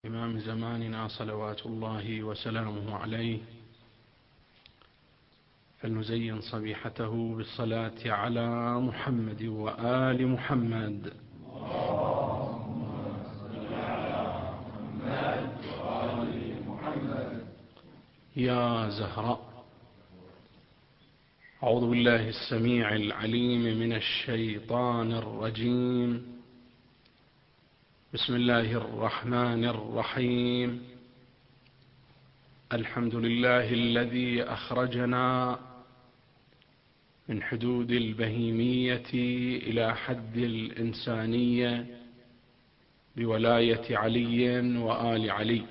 إمام زماننا صلوات الله وسلامه عليه، فلنزين صبيحته بالصلاة على محمد وآل محمد. يا زهراء، أعوذ بالله السميع العليم من الشيطان الرجيم. بسم الله الرحمن الرحيم. الحمد لله الذي أخرجنا من حدود البهيمية إلى حد الإنسانية بولاية علي وآل علي.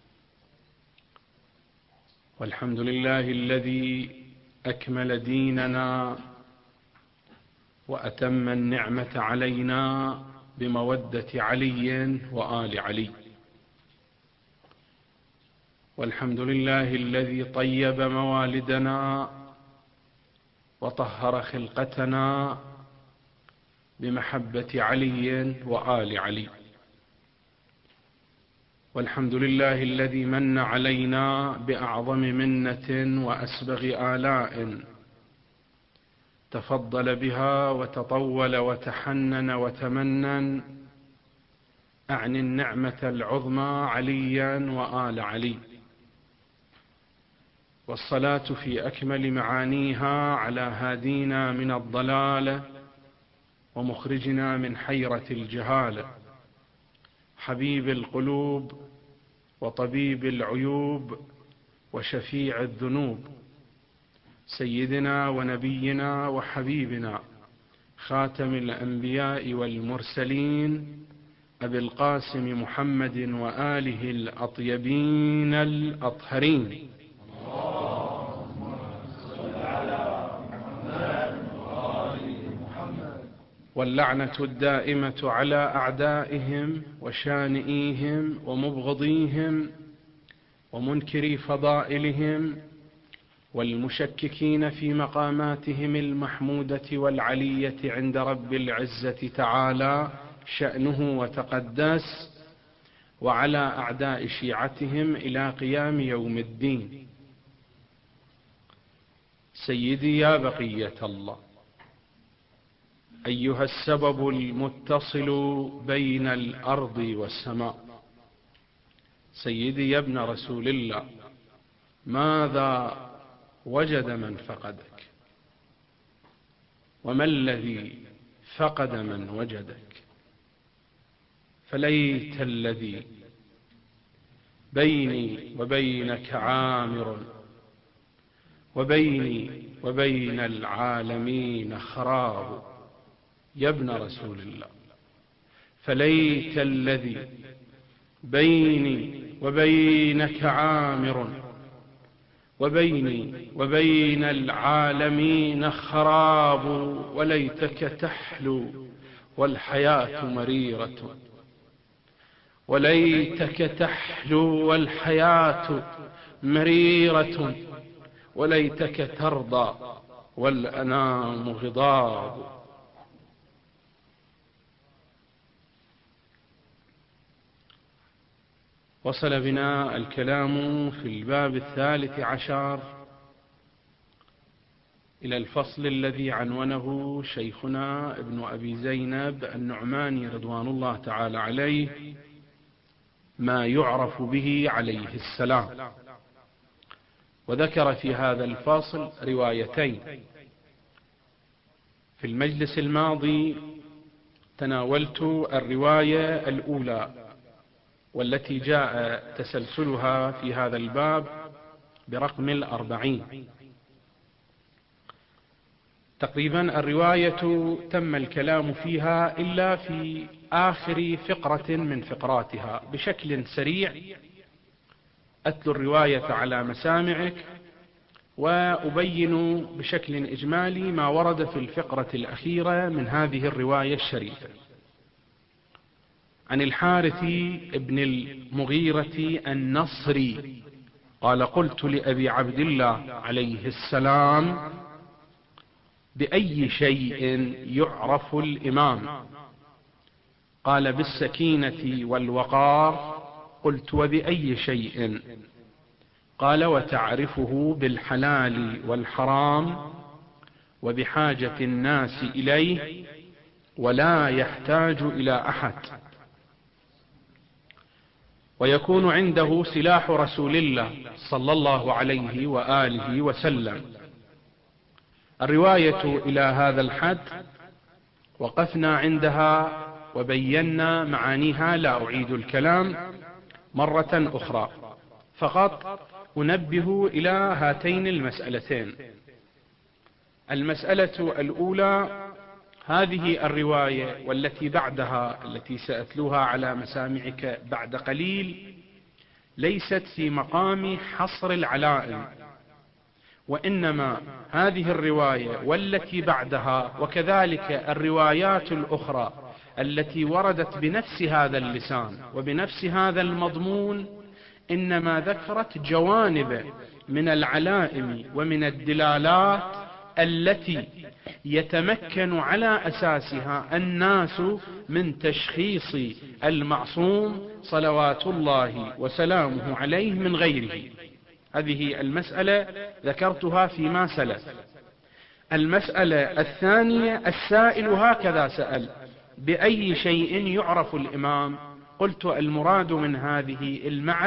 والحمد لله الذي أكمل ديننا وأتم النعمة علينا بمودة علي وآل علي. والحمد لله الذي طيب موالدنا وطهر خلقتنا بمحبة علي وآل علي. والحمد لله الذي من علينا بأعظم منة وأسبغ آلاء، تفضل بها وتطول وتحنن وتمنن. أعني النعمة العظمى عليا وآل علي. والصلاة في أكمل معانيها على هادينا من الضلالة ومخرجنا من حيرة الجهالة، حبيب القلوب وطبيب العيوب وشفيع الذنوب، سيدنا ونبينا وحبيبنا خاتم الأنبياء والمرسلين أبي القاسم محمد وآله الأطيبين الأطهرين. واللعنة الدائمة على أعدائهم وشانئيهم ومبغضيهم ومنكري فضائلهم والمشككين في مقاماتهم المحمودة والعلية عند رب العزة تعالى شأنه وتقدس، وعلى أعداء شيعتهم إلى قيام يوم الدين. سيدي يا بقية الله، أيها السبب المتصل بين الأرض والسماء، سيدي يا ابن رسول الله، ماذا وجد من فقدك؟ وما الذي فقد من وجدك؟ فليت الذي بيني وبينك عامر، وبيني وبين العالمين خراب. يا ابن رسول الله، فليت الذي بيني وبينك عامر، وبيني وبين العالمين خراب. وليتك تحلو والحياة مريرة، وليتك تحلو والحياة مريرة، وليتك ترضى والأنام غضاب. وصل بنا الكلام في الباب 13 إلى الفصل الذي عنونه شيخنا ابن أبي زينب النعماني رضوان الله تعالى عليه، ما يعرف به عليه السلام. وذكر في هذا الفصل روايتين. في المجلس الماضي تناولت الرواية الأولى، والتي جاء تسلسلها في هذا الباب برقم 40. تقريبا الرواية تم الكلام فيها إلا في آخر فقرة من فقراتها. بشكل سريع أتلو الرواية على مسامعك وأبين بشكل إجمالي ما ورد في الفقرة الأخيرة من هذه الرواية الشريفة. عن الحارث ابن المغيرة النصري قال: قلت لأبي عبد الله عليه السلام: بأي شيء يعرف الإمام؟ قال: بالسكينة والوقار قلت: وبأي شيء؟ قال: وتعرفه بالحلال والحرام وبحاجة الناس إليه ولا يحتاج إلى أحد، ويكون عنده سلاح رسول الله صلى الله عليه وآله وسلم. الرواية إلى هذا الحد وقفنا عندها وبينا معانيها، لا أعيد الكلام مرة أخرى، فقط أنبه إلى هاتين المسألتين. المسألة الأولى: هذه الرواية والتي بعدها التي سأتلوها على مسامعك بعد قليل ليست في مقام حصر العلائم، وإنما هذه الرواية والتي بعدها وكذلك الروايات الأخرى التي وردت بنفس هذا اللسان وبنفس هذا المضمون إنما ذكرت جوانب من العلائم ومن الدلالات التي يتمكن على أساسها الناس من تشخيص المعصوم صلوات الله وسلامه عليه من غيره. هذه المسألة ذكرتها فيما سلف. المسألة الثانية: السائل هكذا سأل: بأي شيء يعرف الإمام؟ قلت: المراد من هذه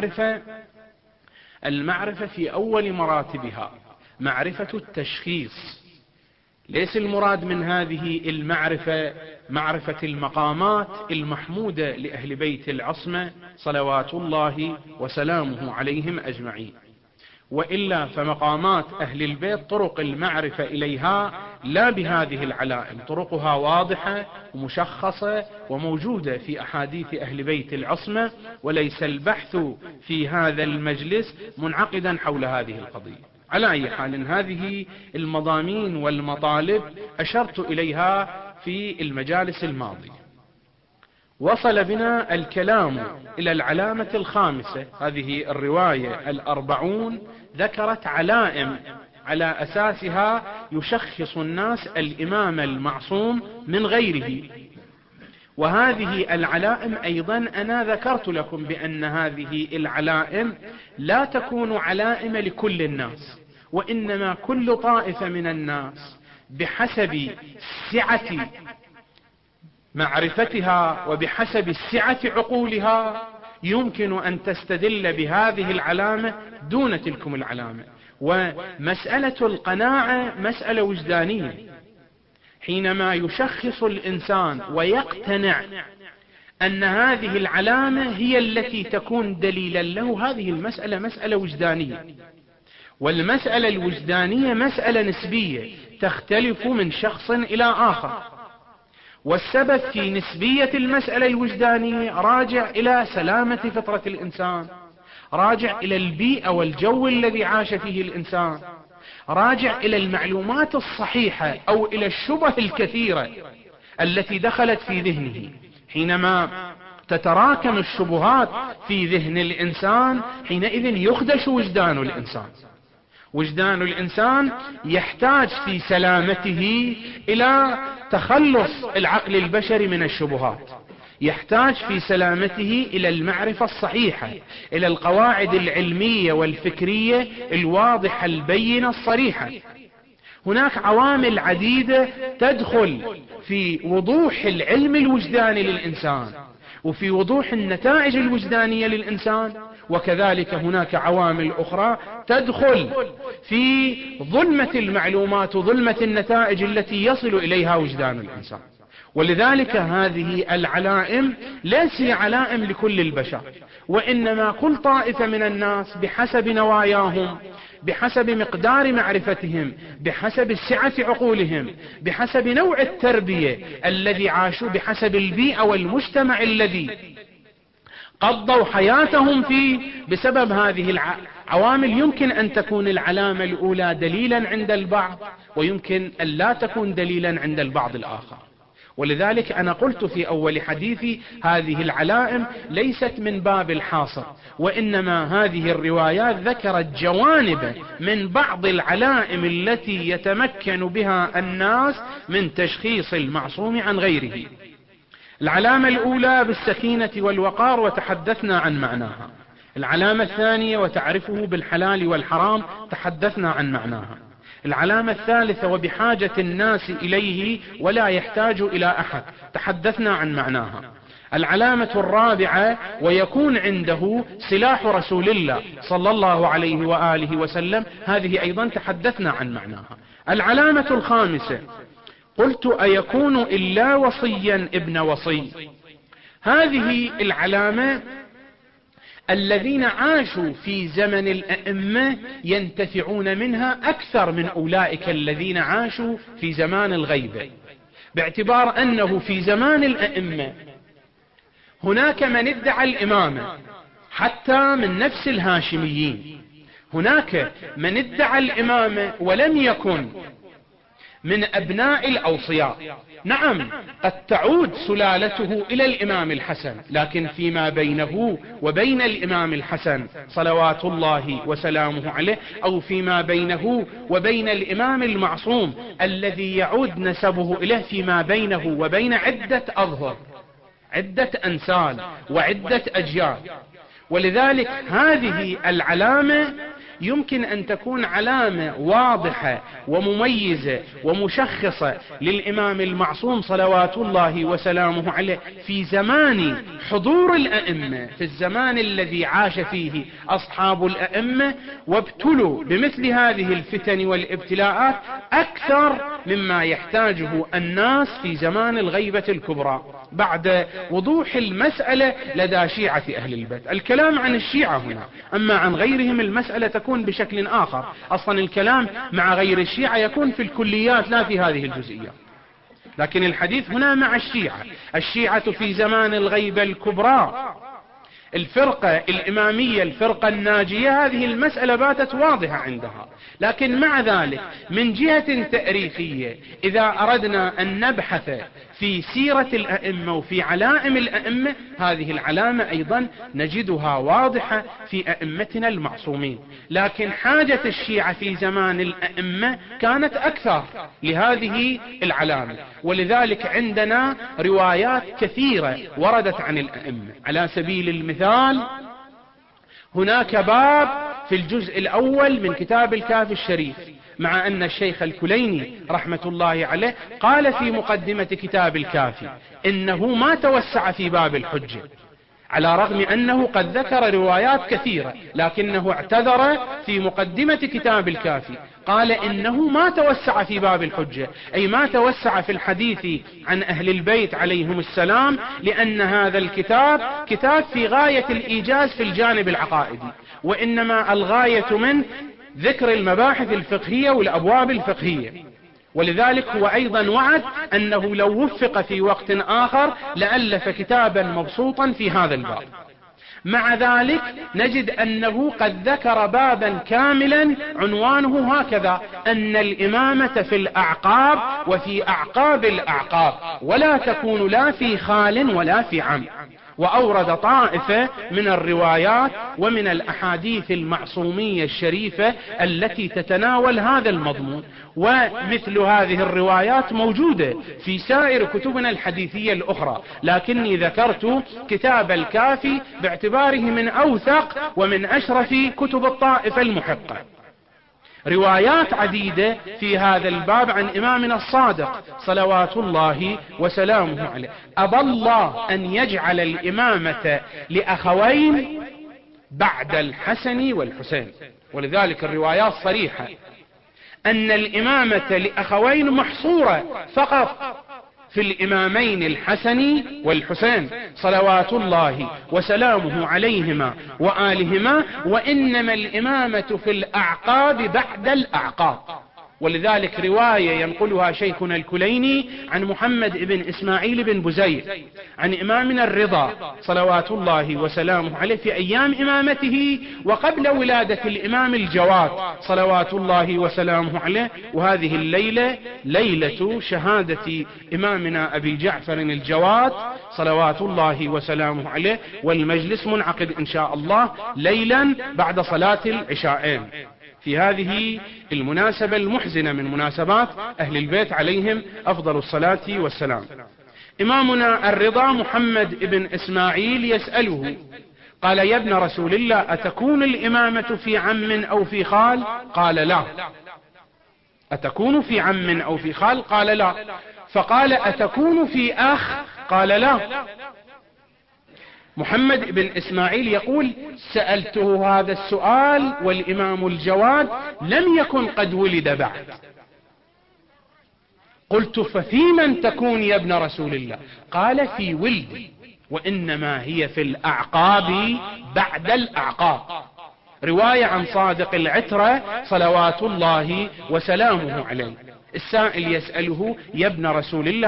المعرفة في أول مراتبها معرفة التشخيص، ليس المراد من هذه المعرفة معرفة المقامات المحمودة لأهل بيت العصمة صلوات الله وسلامه عليهم أجمعين، وإلا فمقامات أهل البيت طرق المعرفة إليها لا بهذه العلائم، طرقها واضحة ومشخصة وموجودة في أحاديث أهل بيت العصمة، وليس البحث في هذا المجلس منعقدا حول هذه القضية. على أي حال، هذه المضامين والمطالب أشرت إليها في المجالس الماضية. وصل بنا الكلام إلى العلامة الخامسة. هذه الرواية 40 ذكرت علائم على أساسها يشخص الناس الإمام المعصوم من غيره، وهذه العلائم أيضا أنا ذكرت لكم بأن هذه العلائم لا تكون علائم لكل الناس، وإنما كل طائفة من الناس بحسب سعة معرفتها وبحسب سعة عقولها يمكن أن تستدل بهذه العلامة دون تلكم العلامة. ومسألة القناعة مسألة وجدانية، حينما يشخص الإنسان ويقتنع أن هذه العلامة هي التي تكون دليلا له، هذه المسألة مسألة وجدانية، والمسألة الوجدانية مسألة نسبية تختلف من شخص إلى آخر، والسبب في نسبية المسألة الوجدانية راجع إلى سلامة فطرة الإنسان، راجع إلى البيئة والجو الذي عاش فيه الإنسان، راجع إلى المعلومات الصحيحة أو إلى الشبه الكثيرة التي دخلت في ذهنه. حينما تتراكم الشبهات في ذهن الإنسان حينئذ يخدش وجدان الإنسان. وجدان الإنسان يحتاج في سلامته إلى تخلص العقل البشري من الشبهات، يحتاج في سلامته إلى المعرفة الصحيحة، إلى القواعد العلمية والفكرية الواضحة البينة الصريحة. هناك عوامل عديدة تدخل في وضوح العلم الوجداني للإنسان وفي وضوح النتائج الوجدانية للإنسان، وكذلك هناك عوامل أخرى تدخل في ظلمة المعلومات وظلمة النتائج التي يصل إليها وجدان الإنسان. ولذلك هذه العلائم ليس علائم لكل البشر، وإنما كل طائفة من الناس بحسب نواياهم، بحسب مقدار معرفتهم، بحسب سعة عقولهم، بحسب نوع التربية الذي عاشوا، بحسب البيئة والمجتمع الذي قضوا حياتهم فيه. بسبب هذه العوامل يمكن أن تكون العلامة الأولى دليلا عند البعض، ويمكن أن لا تكون دليلا عند البعض الآخر. ولذلك أنا قلت في أول حديثي هذه العلائم ليست من باب الحاصر، وإنما هذه الروايات ذكرت جوانب من بعض العلائم التي يتمكن بها الناس من تشخيص المعصوم عن غيره. العلامة الأولى بالسكينة والوقار وتحدثنا عن معناها. العلامة الثانية وتعرفه بالحلال والحرام، تحدثنا عن معناها. العلامة الثالثة وبحاجة الناس إليه ولا يحتاج إلى أحد، تحدثنا عن معناها. العلامة الرابعة ويكون عنده سلاح رسول الله صلى الله عليه وآله وسلم، هذه أيضا تحدثنا عن معناها. العلامة الخامسة قلت أيكون إلا وصيا ابن وصي، هذه العلامة الذين عاشوا في زمن الأئمة ينتفعون منها أكثر من أولئك الذين عاشوا في زمان الغيبة، باعتبار أنه في زمان الأئمة هناك من ادعى الإمامة حتى من نفس الهاشميين، هناك من ادعى الإمامة ولم يكن من أبناء الأوصياء. نعم قد تعود سلالته إلى الإمام الحسن، لكن فيما بينه وبين الإمام الحسن صلوات الله وسلامه عليه، أو فيما بينه وبين الإمام المعصوم الذي يعود نسبه إليه فيما بينه وبين عدة أظهر، عدة أنسال وعدة أجيال. ولذلك هذه العلامة يمكن أن تكون علامة واضحة ومميزة ومشخصة للإمام المعصوم صلوات الله وسلامه عليه في زمان حضور الأئمة، في الزمان الذي عاش فيه أصحاب الأئمة وابتلوا بمثل هذه الفتن والابتلاءات أكثر مما يحتاجه الناس في زمان الغيبة الكبرى بعد وضوح المسألة لدى شيعة أهل البيت. الكلام عن الشيعة هنا، أما عن غيرهم المسألة تكون بشكل آخر. أصلا الكلام مع غير الشيعة يكون في الكليات لا في هذه الجزئيات، لكن الحديث هنا مع الشيعة. الشيعة في زمان الغيبة الكبرى، الفرقة الإمامية، الفرقة الناجية، هذه المسألة باتت واضحة عندها. لكن مع ذلك من جهة تاريخية إذا أردنا أن نبحث في سيرة الأئمة وفي علائم الأئمة، هذه العلامة أيضا نجدها واضحة في أئمتنا المعصومين. لكن حاجة الشيعة في زمان الأئمة كانت أكثر لهذه العلامة، ولذلك عندنا روايات كثيرة وردت عن الأئمة. على سبيل المثال هناك باب في الجزء الأول من كتاب الكافي الشريف، مع أن الشيخ الكليني رحمة الله عليه قال في مقدمة كتاب الكافي إنه ما توسع في باب الحجة، على رغم أنه قد ذكر روايات كثيرة، لكنه اعتذر في مقدمة كتاب الكافي، قال إنه ما توسع في باب الحجة، أي ما توسع في الحديث عن أهل البيت عليهم السلام، لأن هذا الكتاب كتاب في غاية الإيجاز في الجانب العقائدي، وإنما الغاية من ذكر المباحث الفقهية والأبواب الفقهية. ولذلك هو أيضا وعد أنه لو وفق في وقت آخر لألف كتابا مبسوطا في هذا الباب. مع ذلك نجد أنه قد ذكر بابا كاملا عنوانه هكذا: أن الإمامة في الأعقاب وفي أعقاب الأعقاب، ولا تكون لا في خال ولا في عم. وأورد طائفة من الروايات ومن الأحاديث المعصومية الشريفة التي تتناول هذا المضمون، ومثل هذه الروايات موجودة في سائر كتبنا الحديثية الأخرى، لكني ذكرت كتاب الكافي باعتباره من أوثق ومن أشرف كتب الطائفة المحقة. روايات عديدة في هذا الباب عن إمامنا الصادق صلوات الله وسلامه عليه. أبى الله أن يجعل الإمامة لأخوين بعد الحسن والحسين، ولذلك الروايات صريحة أن الإمامة لأخوين محصورة فقط في الإمامين الحسن والحسين صلوات الله وسلامه عليهما وآلهما، وإنما الإمامة في الأعقاب بعد الأعقاب. ولذلك رواية ينقلها شيخنا الكليني عن محمد بن إسماعيل بن بزير عن إمامنا الرضا صلوات الله وسلامه عليه في أيام إمامته وقبل ولادة الإمام الجواد صلوات الله وسلامه عليه، وهذه الليلة ليلة شهادة إمامنا أبي جعفر الجواد صلوات الله وسلامه عليه، والمجلس منعقد إن شاء الله ليلا بعد صلاة العشاءين في هذه المناسبة المحزنة من مناسبات أهل البيت عليهم أفضل الصلاة والسلام. إمامنا الرضا محمد بن إسماعيل يسأله قال: يا ابن رسول الله، أتكون الإمامة في عم أو في خال؟ قال: لا. أتكون في عم أو في خال؟ قال: لا. فقال: أتكون في أخ؟ قال: لا. محمد بن إسماعيل يقول: سألته هذا السؤال والإمام الجواد لم يكن قد ولد بعد. قلت: ففي من تكون يا ابن رسول الله؟ قال: في ولدي، وإنما هي في الأعقاب بعد الأعقاب. رواية عن صادق العترة صلوات الله وسلامه عليه. السائل يسأله: يا ابن رسول الله،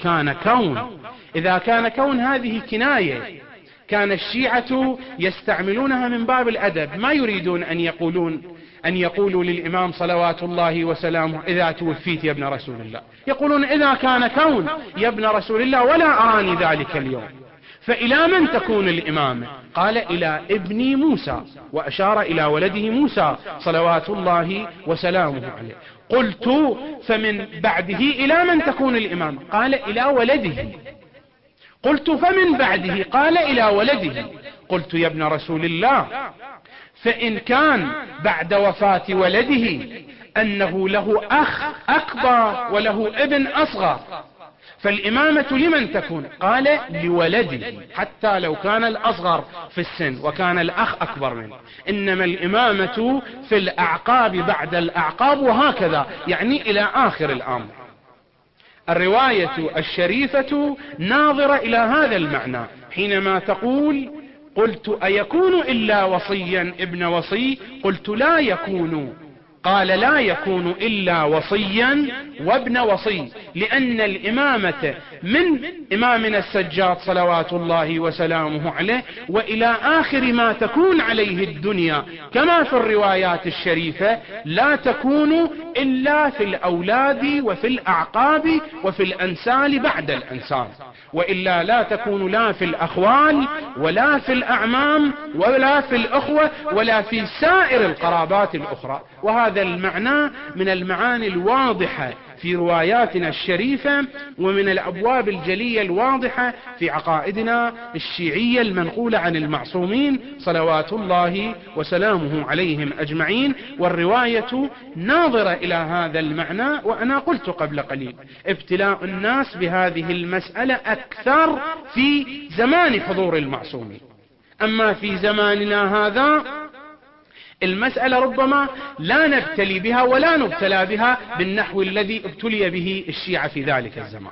إذا كان كون هذه كناية، كان الشيعة يستعملونها من باب الأدب، ما يريدون أن يقولوا للإمام صلوات الله وسلامه: إذا توفيت يا ابن رسول الله. يقولون: إذا كان كون يا ابن رسول الله ولا أراني ذلك اليوم، فإلى من تكون الإمامة؟ قال: إلى ابني موسى، وأشار إلى ولده موسى صلوات الله وسلامه عليه. قلت: فمن بعده إلى من تكون الإمامة؟ قال: إلى ولده. قلت: فمن بعده؟ قال: إلى ولده. قلت: يا ابن رسول الله، فإن كان بعد وفاة ولده أنه له أخ أكبر وله ابن أصغر، فالإمامة لمن تكون؟ قال: لولده، حتى لو كان الأصغر في السن وكان الأخ أكبر منه. إنما الإمامة في الأعقاب بعد الأعقاب، وهكذا يعني إلى آخر الأمر. الرواية الشريفة ناظرة إلى هذا المعنى حينما تقول: قلت: أيكون إلا وصيا ابن وصي؟ قلت: لا يكون. قال: لا يكون إلا وصيا وابن وصي، لأن الإمامة من إمامنا السجاد صلوات الله وسلامه عليه وإلى آخر ما تكون عليه الدنيا، كما في الروايات الشريفة، لا تكون إلا في الأولاد وفي الأعقاب وفي الأنسال بعد الأنسال، وإلا لا تكون لا في الأخوال ولا في الأعمام ولا في الأخوة ولا في سائر القرابات الأخرى. وهذا المعنى من المعاني الواضحة في رواياتنا الشريفة، ومن الأبواب الجلية الواضحة في عقائدنا الشيعية المنقولة عن المعصومين صلوات الله وسلامه عليهم أجمعين. والرواية ناظرة إلى هذا المعنى. وأنا قلت قبل قليل: ابتلاء الناس بهذه المسألة أكثر في زمان حضور المعصومين، أما في زماننا هذا المسألة ربما لا نبتلي بها ولا نبتلى بها بالنحو الذي ابتلي به الشيعة في ذلك الزمان.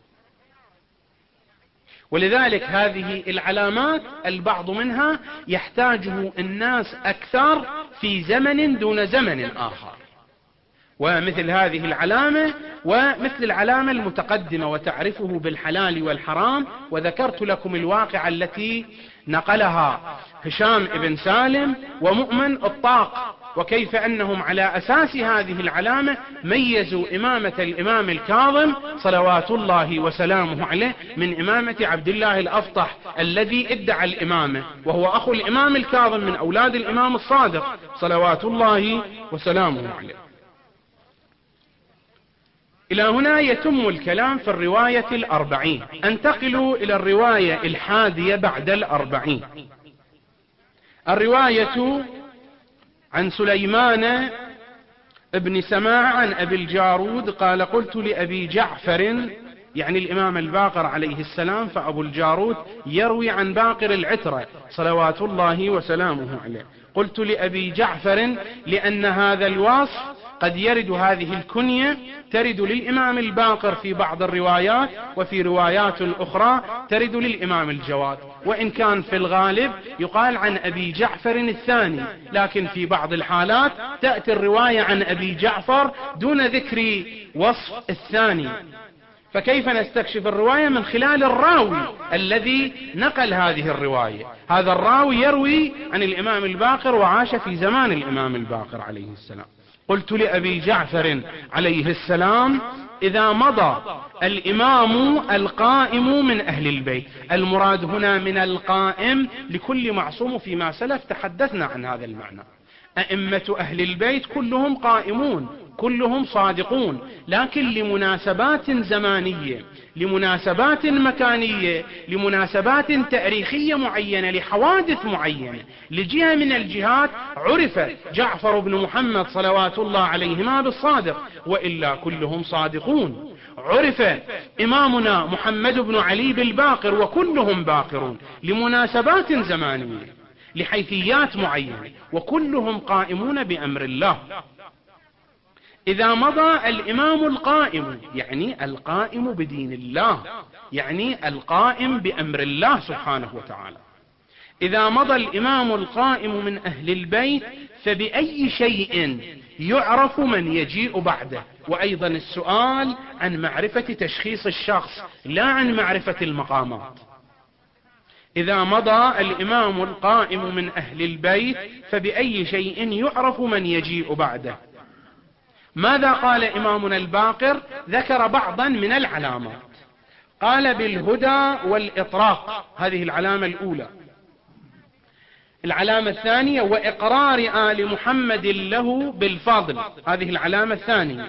ولذلك هذه العلامات البعض منها يحتاجه الناس أكثر في زمن دون زمن آخر، ومثل هذه العلامة ومثل العلامة المتقدمة وتعرفه بالحلال والحرام. وذكرت لكم الواقعة التي نقلها هشام بن سالم ومؤمن الطاق، وكيف أنهم على أساس هذه العلامة ميزوا إمامة الإمام الكاظم صلوات الله وسلامه عليه من إمامة عبد الله الأفطح الذي ادعى الإمامة، وهو أخو الإمام الكاظم من أولاد الإمام الصادق صلوات الله وسلامه عليه. إلى هنا يتم الكلام في الرواية 40. أنتقل إلى الرواية 11 بعد 40. الرواية عن سليمان ابن سماع عن أبي الجارود قال: قلت لأبي جعفر، يعني الإمام الباقر عليه السلام، فأبو الجارود يروي عن باقر العترة صلوات الله وسلامه عليه. قلت لأبي جعفر لأن هذا الوصف قد يرد، هذه الكنية ترد للإمام الباقر في بعض الروايات، وفي روايات أخرى ترد للإمام الجواد، وإن كان في الغالب يقال عن أبي جعفر الثاني، لكن في بعض الحالات تأتي الرواية عن أبي جعفر دون ذكر وصف الثاني. فكيف نستكشف الرواية؟ من خلال الراوي الذي نقل هذه الرواية. هذا الراوي يروي عن الإمام الباقر وعاش في زمان الإمام الباقر عليه السلام. قلت لأبي جعفر عليه السلام: إذا مضى الإمام القائم من أهل البيت. المراد هنا من القائم لكل معصوم، فيما سلف تحدثنا عن هذا المعنى. أئمة أهل البيت كلهم قائمون، كلهم صادقون، لكن لمناسبات زمانية، لمناسبات مكانية، لمناسبات تاريخية معينة، لحوادث معينة، لجهة من الجهات عرف جعفر بن محمد صلوات الله عليهما بالصادق، وإلا كلهم صادقون. عرف إمامنا محمد بن علي بالباقر، وكلهم باقرون، لمناسبات زمانية، لحيثيات معينة، وكلهم قائمون بأمر الله. إذا مضى الإمام القائم، يعني القائم بدين الله، يعني القائم بأمر الله سبحانه وتعالى، إذا مضى الإمام القائم من أهل البيت، فبأي شيء يعرف من يجيء بعده؟ وأيضا السؤال عن معرفة تشخيص الشخص، لا عن معرفة المقامات. إذا مضى الإمام القائم من أهل البيت، فبأي شيء يعرف من يجيء بعده؟ ماذا قال إمامنا الباقر؟ ذكر بعضا من العلامات، قال بالهدى والإطراق، هذه العلامة الأولى. العلامة الثانية وإقرار آل محمد له بالفضل، هذه العلامة الثانية.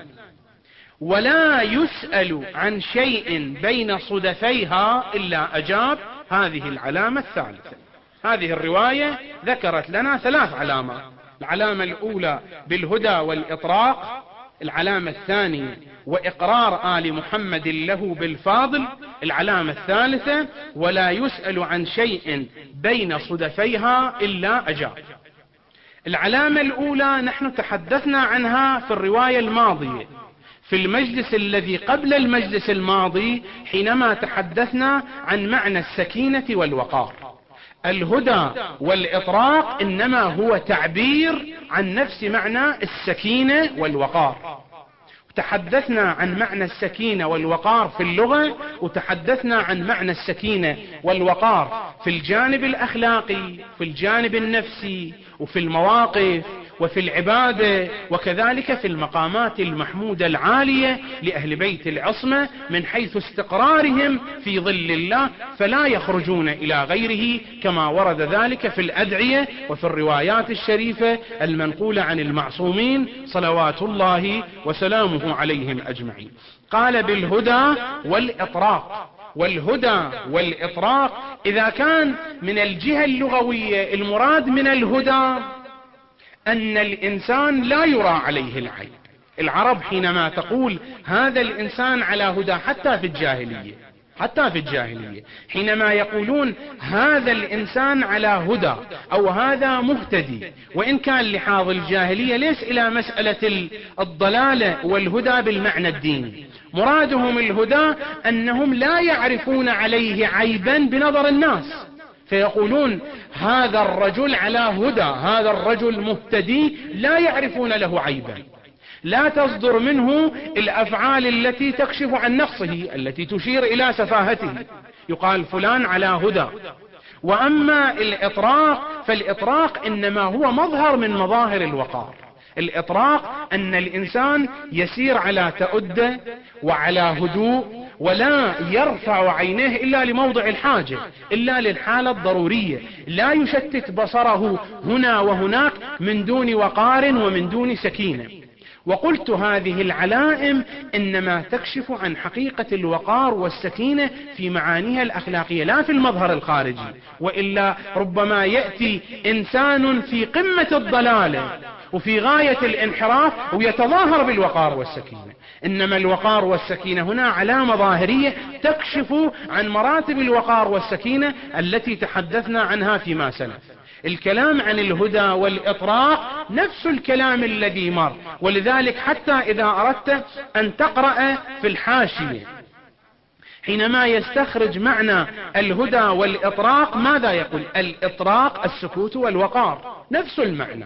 ولا يسأل عن شيء بين صدفيها إلا أجاب، هذه العلامة الثالثة. هذه الرواية ذكرت لنا 3 علامات: العلامة الأولى بالهدى والإطراق، العلامة الثانية وإقرار آل محمد له بالفاضل، العلامة الثالثة ولا يسأل عن شيء بين صدفيها إلا أجاب. العلامة الأولى نحن تحدثنا عنها في الرواية الماضية، في المجلس الذي قبل المجلس الماضي، حينما تحدثنا عن معنى السكينة والوقار. الهدى والإطراق إنما هو تعبير عن نفس معنى السكينة والوقار. تحدثنا عن معنى السكينة والوقار في اللغة، وتحدثنا عن معنى السكينة والوقار في الجانب الأخلاقي، في الجانب النفسي، وفي المواقف، وفي العبادة، وكذلك في المقامات المحمودة العالية لأهل بيت العصمة من حيث استقرارهم في ظل الله، فلا يخرجون إلى غيره، كما ورد ذلك في الأدعية وفي الروايات الشريفة المنقولة عن المعصومين صلوات الله وسلامه عليهم أجمعين. قال بالهدى والإطراق. والهدى والإطراق إذا كان من الجهة اللغوية المراد من الهدى أن الإنسان لا يرى عليه العيب. العرب حينما تقول هذا الإنسان على هدى، حتى في الجاهلية حينما يقولون هذا الإنسان على هدى أو هذا مهتدي، وإن كان لحاظ الجاهلية ليس إلى مسألة الضلالة والهدى بالمعنى الديني، مرادهم الهدى أنهم لا يعرفون عليه عيبا بنظر الناس، فيقولون هذا الرجل على هدى، هذا الرجل مهتدي، لا يعرفون له عيبا، لا تصدر منه الأفعال التي تكشف عن نقصه، التي تشير إلى سفاهته، يقال فلان على هدى. وأما الإطراق فالإطراق إنما هو مظهر من مظاهر الوقار. الإطراق أن الإنسان يسير على تؤدة وعلى هدوء، ولا يرفع عينيه إلا لموضع الحاجة، إلا للحالة الضرورية، لا يشتت بصره هنا وهناك من دون وقار ومن دون سكينة. وقلت هذه العلائم إنما تكشف عن حقيقة الوقار والسكينة في معانيها الأخلاقية، لا في المظهر الخارجي، وإلا ربما يأتي إنسان في قمة الضلالة وفي غاية الانحراف ويتظاهر بالوقار والسكينة. إنما الوقار والسكينة هنا علامة ظاهرية تكشف عن مراتب الوقار والسكينة التي تحدثنا عنها فيما سلف. الكلام عن الهدى والإطراق نفس الكلام الذي مر، ولذلك حتى إذا أردت أن تقرأ في الحاشية حينما يستخرج معنى الهدى والإطراق ماذا يقول؟ الإطراق السكوت والوقار، نفس المعنى.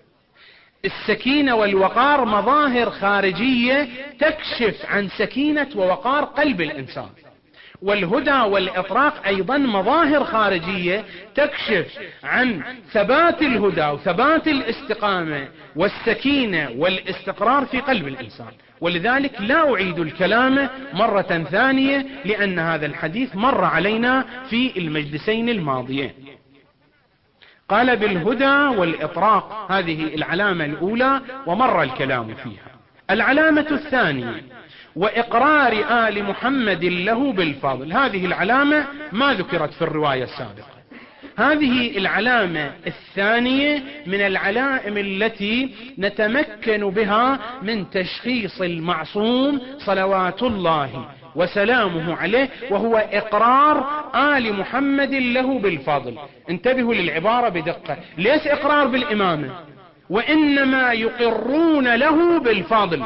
السكينة والوقار مظاهر خارجية تكشف عن سكينة ووقار قلب الإنسان، والهدى والإطراق أيضا مظاهر خارجية تكشف عن ثبات الهدى وثبات الاستقامة والسكينة والاستقرار في قلب الإنسان. ولذلك لا أعيد الكلام مرة ثانية، لأن هذا الحديث مر علينا في المجلسين الماضيين. قال بالهدى والإطراق، هذه العلامة الأولى ومر الكلام فيها. العلامة الثانية وإقرار آل محمد له بالفضل، هذه العلامة ما ذكرت في الرواية السابقة. هذه العلامة الثانية من العلائم التي نتمكن بها من تشخيص المعصوم صلوات الله وسلامه عليه، وهو إقرار آل محمد له بالفضل. انتبهوا للعبارة بدقة، ليس إقرار بالإمامة، وإنما يقرون له بالفضل،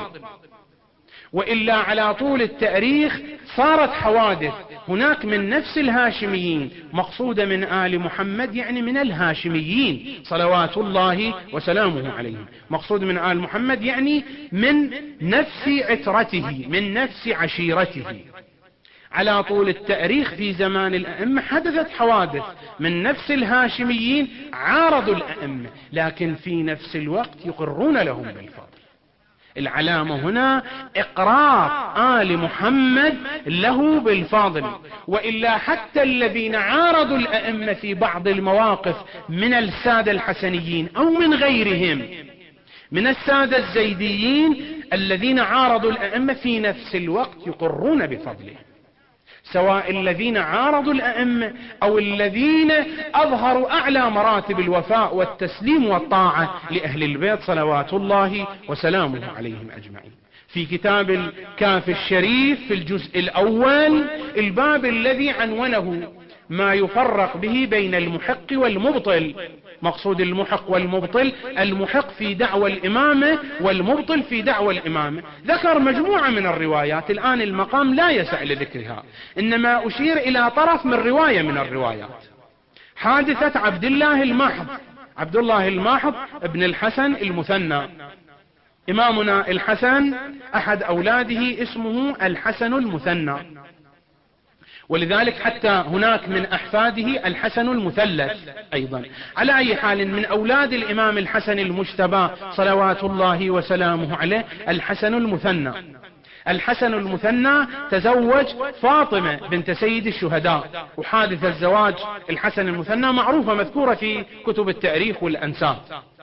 وإلا على طول التاريخ صارت حوادث هناك من نفس الهاشميين، مقصودة من آل محمد يعني من الهاشميين صلوات الله وسلامه عليهم، مقصود من آل محمد يعني من نفس عترته، من نفس عشيرته. على طول التاريخ في زمان الأئمة حدثت حوادث من نفس الهاشميين عارضوا الأئمة، لكن في نفس الوقت يقرون لهم بالفضل. العلامة هنا إقرار آل محمد له بالفضل، وإلا حتى الذين عارضوا الأئمة في بعض المواقف من السادة الحسنيين أو من غيرهم من السادة الزيديين الذين عارضوا الأئمة في نفس الوقت يقرون بفضله، سواء الذين عارضوا الأئمة أو الذين أظهروا أعلى مراتب الوفاء والتسليم والطاعة لأهل البيت صلوات الله وسلامه عليهم أجمعين. في كتاب الكافي الشريف في الجزء الأول الباب الذي عنونه ما يفرق به بين المحق والمبطل، مقصود المحق والمبطل، المحق في دعوى الإمامة والمبطل في دعوى الإمامة. ذكر مجموعة من الروايات، الآن المقام لا يسع لذكرها، إنما أشير إلى طرف من رواية من الروايات. حادثة عبد الله الماحض، عبد الله الماحض ابن الحسن المثنى، إمامنا الحسن أحد أولاده اسمه الحسن المثنى، ولذلك حتى هناك من أحفاده الحسن المثلث أيضا. على أي حال من أولاد الإمام الحسن المجتبى صلوات الله وسلامه عليه الحسن المثنى. الحسن المثنى تزوج فاطمة بنت سيد الشهداء، وحادث الزواج الحسن المثنى معروفة مذكورة في كتب التاريخ والأنساب.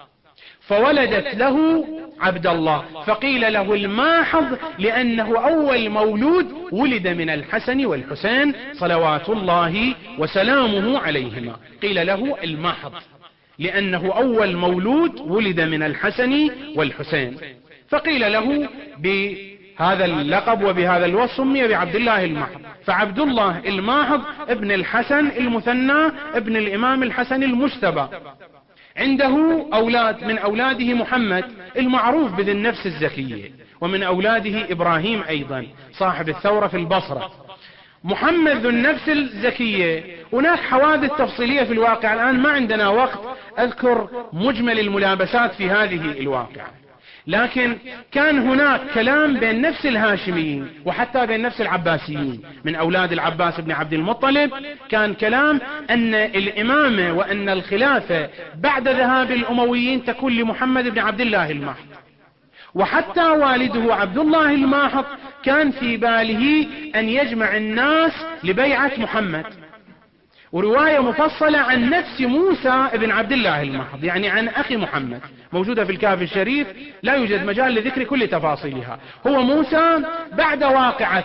فولدت له عبد الله، فقيل له الماحض لأنه أول مولود ولد من الحسن والحسين صلوات الله وسلامه عليهما، قيل له الماحض لأنه أول مولود ولد من الحسن والحسين، فقيل له بهذا اللقب وبهذا الوصف سمي بعبد الله الماحض. فعبد الله الماحض ابن الحسن المثنى ابن الإمام الحسن المجتبى. عنده أولاد، من أولاده محمد المعروف بذي النفس الزكية، ومن أولاده إبراهيم أيضا صاحب الثورة في البصرة. محمد ذو النفس الزكية هناك حوادث تفصيلية في الواقع، الآن ما عندنا وقت أذكر مجمل الملابسات في هذه الواقعة، لكن كان هناك كلام بين نفس الهاشميين وحتى بين نفس العباسيين من أولاد العباس بن عبد المطلب، كان كلام أن الإمامة وأن الخلافة بعد ذهاب الأمويين تكون لمحمد بن عبد الله الماحض، وحتى والده عبد الله الماحض كان في باله أن يجمع الناس لبيعة محمد. ورواية مفصلة عن نفس موسى بن عبد الله الماحض، يعني عن أخي محمد، موجودة في الكافي الشريف، لا يوجد مجال لذكر كل تفاصيلها. هو موسى بعد واقعة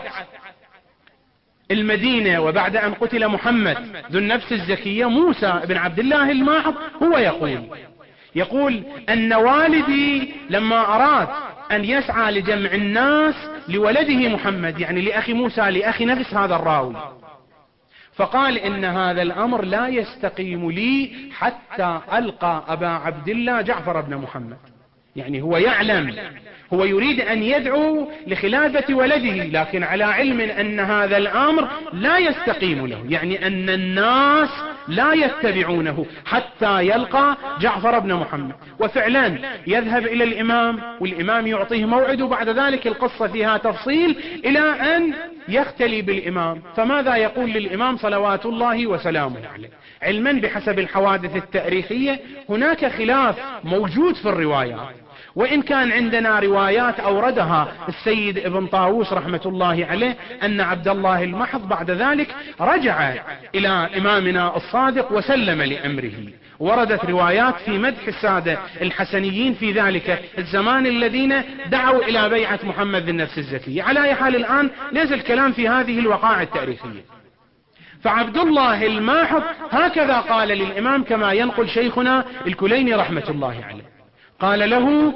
المدينة وبعد أن قتل محمد ذو النفس الزكية، موسى بن عبد الله الماحض هو يقول أن والدي لما أراد أن يسعى لجمع الناس لولده محمد، يعني لأخي موسى لأخي نفس هذا الراوي، فقال إن هذا الأمر لا يستقيم لي حتى ألقى أبا عبد الله جعفر بن محمد، يعني هو يعلم، هو يريد أن يدعو لخلافة ولده، لكن على علم أن هذا الأمر لا يستقيم له، يعني أن الناس لا يتبعونه حتى يلقى جعفر بن محمد. وفعلا يذهب إلى الإمام والإمام يعطيه موعد، وبعد ذلك القصة فيها تفصيل إلى أن يختلي بالإمام. فماذا يقول للإمام صلوات الله وسلامه عليه؟ علما بحسب الحوادث التاريخية هناك خلاف موجود في الروايات، وإن كان عندنا روايات أوردها السيد ابن طاووس رحمة الله عليه أن عبد الله المحض بعد ذلك رجع إلى إمامنا الصادق وسلم لأمره. وردت روايات في مدح السادة الحسنيين في ذلك الزمان الذين دعوا إلى بيعة محمد ذي النفس الزكية. على أي حال الآن ليس الكلام في هذه الوقائع التاريخية. فعبد الله الماحض هكذا قال للإمام كما ينقل شيخنا الكليني رحمة الله عليه، قال له: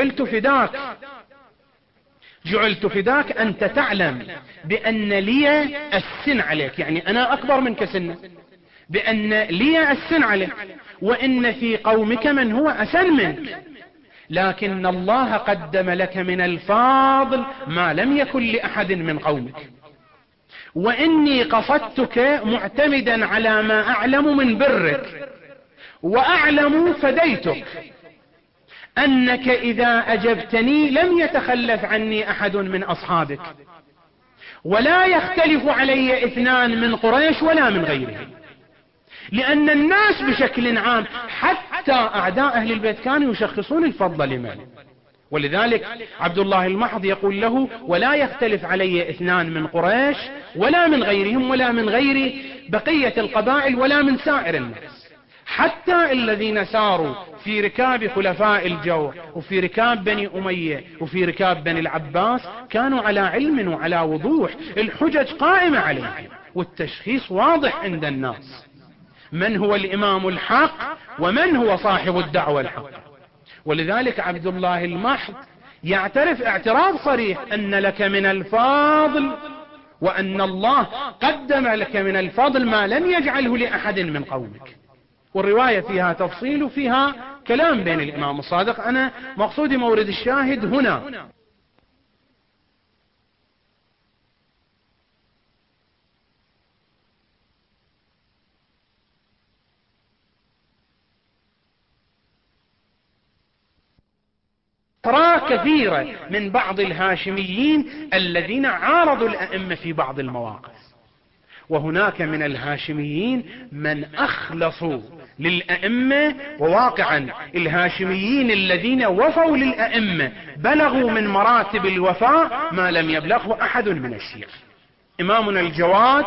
جعلت فداك أنت تعلم بأن لي السن عليك، يعني أنا أكبر منك سنا، بأن لي السن عليك، وإن في قومك من هو أسن منك، لكن الله قدم لك من الفاضل ما لم يكن لأحد من قومك، وإني قصدتك معتمدا على ما أعلم من برك، وأعلم فديتك أنك إذا أجبتني لم يتخلف عني أحد من أصحابك، ولا يختلف علي اثنان من قريش ولا من غيرهم، لأن الناس بشكل عام حتى أعداء أهل البيت كانوا يشخصون الفضل لمن، ولذلك عبد الله المحض يقول له: ولا يختلف علي اثنان من قريش ولا من غيرهم ولا من غير بقية القبائل ولا من سائر الناس، حتى الذين ساروا في ركاب خلفاء الجور وفي ركاب بني أمية وفي ركاب بني العباس كانوا على علم وعلى وضوح، الحجج قائمة عليهم والتشخيص واضح عند الناس من هو الإمام الحق ومن هو صاحب الدعوة الحق. ولذلك عبد الله المحض يعترف اعتراف صريح أن لك من الفاضل، وأن الله قدم لك من الفضل ما لم يجعله لأحد من قومك. والرواية فيها تفصيل وفيها كلام بين الإمام الصادق. أنا مقصودي مورد الشاهد هنا. ترى كثيرة من بعض الهاشميين الذين عارضوا الأئمة في بعض المواقف، وهناك من الهاشميين من أخلصوا للأئمة، وواقعا الهاشميين الذين وفوا للأئمة بلغوا من مراتب الوفاء ما لم يبلغه أحد من الشيعة. إمامنا الجواد،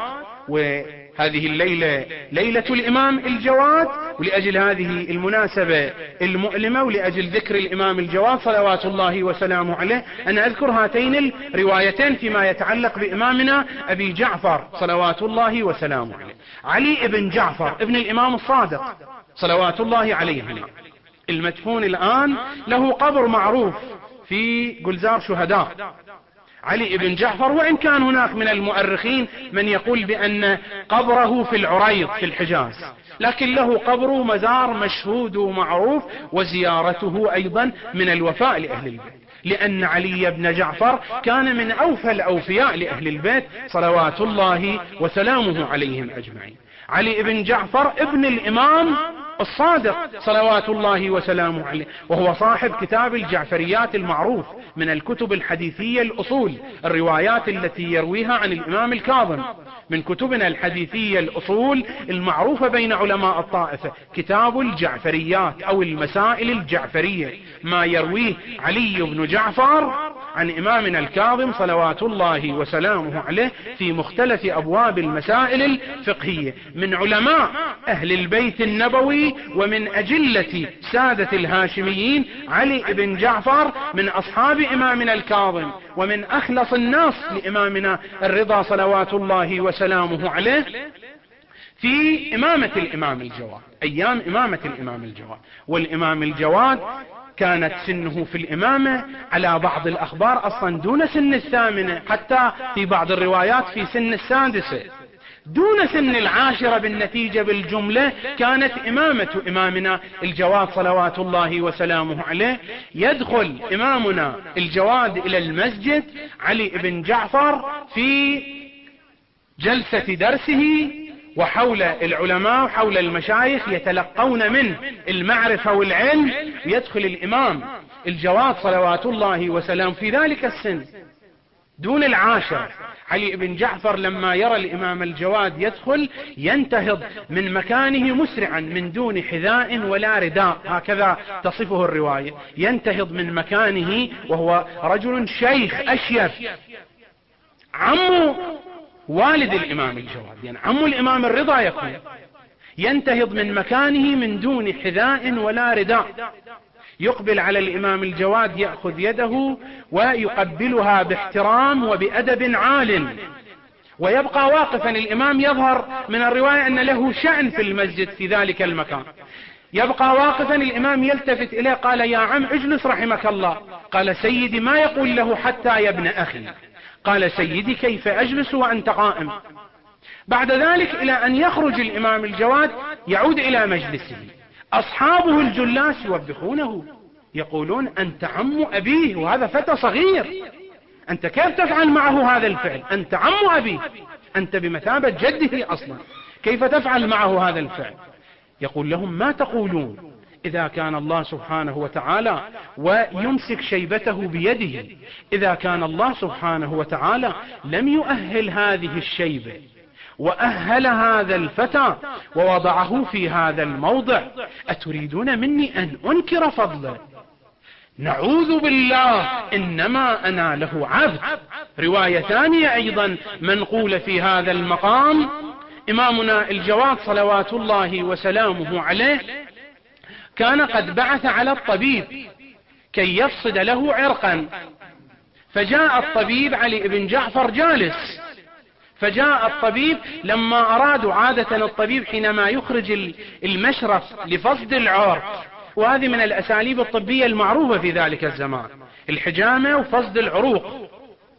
وهذه الليلة ليلة الإمام الجواد، ولأجل هذه المناسبة المؤلمة ولأجل ذكر الإمام الجواد صلوات الله وسلامه عليه، أنا أذكر هاتين الروايتين فيما يتعلق بإمامنا أبي جعفر صلوات الله وسلامه عليه. علي بن جعفر ابن الإمام الصادق صلوات الله عليه المدفون الآن، له قبر معروف في جلزار شهداء علي بن جعفر، وإن كان هناك من المؤرخين من يقول بأن قبره في العريض في الحجاز، لكن له قبر مزار مشهود ومعروف، وزيارته أيضا من الوفاء لأهل البيت، لأن علي بن جعفر كان من أوفى الأوفياء لأهل البيت صلوات الله وسلامه عليهم أجمعين. علي بن جعفر ابن الإمام الصادق صلوات الله وسلامه عليه، وهو صاحب كتاب الجعفريات المعروف من الكتب الحديثية الأصول، الروايات التي يرويها عن الإمام الكاظم من كتبنا الحديثية الأصول المعروفة بين علماء الطائفة، كتاب الجعفريات أو المسائل الجعفرية، ما يرويه علي بن جعفر عن إمامنا الكاظم صلوات الله وسلامه عليه في مختلف أبواب المسائل الفقهية من علماء أهل البيت النبوي ومن أجلة سادة الهاشميين. علي بن جعفر من أصحاب إمامنا الكاظم ومن أخلص الناس لإمامنا الرضا صلوات الله وسلامه عليه في إمامة الإمام الجواد، أيام إمامة الإمام الجواد. والإمام الجواد كانت سنه في الإمامة على بعض الأخبار أصلا دون سن الثامنة، حتى في بعض الروايات في سن السادسة، دون سن العاشرة. بالنتيجة بالجملة كانت إمامة إمامنا الجواد صلوات الله وسلامه عليه يدخل إمامنا الجواد إلى المسجد علي بن جعفر في جلسة درسه، وحول العلماء وحول المشايخ يتلقون منه المعرفة والعلم، يدخل الإمام الجواد صلوات الله وسلام في ذلك السن دون العاشرة علي بن جعفر لما يرى الإمام الجواد يدخل ينتهض من مكانه مسرعا من دون حذاء ولا رداء، هكذا تصفه الرواية، ينتهض من مكانه وهو رجل شيخ أشيب، عم والد الإمام الجواد، يعني عم الإمام الرضا يكون، ينتهض من مكانه من دون حذاء ولا رداء، يقبل على الإمام الجواد يأخذ يده ويقبلها باحترام وبأدب عال، ويبقى واقفا. الإمام يظهر من الرواية أن له شأن في المسجد في ذلك المكان، يبقى واقفا. الإمام يلتفت إليه قال: يا عم اجلس رحمك الله. قال: سيدي، ما يقول له حتى يا ابن أخي؟ قال: سيدي كيف أجلس وأنت قائم؟ بعد ذلك إلى أن يخرج الإمام الجواد يعود إلى مجلسه، أصحابه الجلاس يوبخونه يقولون: أنت عم أبيه وهذا فتى صغير، أنت كيف تفعل معه هذا الفعل؟ أنت عم أبيه، أنت بمثابة جده أصلا، كيف تفعل معه هذا الفعل؟ يقول لهم: ما تقولون إذا كان الله سبحانه وتعالى ويمسك شيبته بيده، إذا كان الله سبحانه وتعالى لم يؤهل هذه الشيبة وأهل هذا الفتى ووضعه في هذا الموضع، أتريدون مني أن أنكر فضله؟ نعوذ بالله، إنما أنا له عبد. رواية ثانية أيضا منقولة في هذا المقام، إمامنا الجواد صلوات الله وسلامه عليه كان قد بعث على الطبيب كي يفصد له عرقا، فجاء الطبيب علي بن جعفر جالس، فجاء الطبيب لما أرادوا، عادة الطبيب حينما يخرج المشرف لفصد العرق، وهذه من الأساليب الطبية المعروفة في ذلك الزمان، الحجامة وفصد العروق،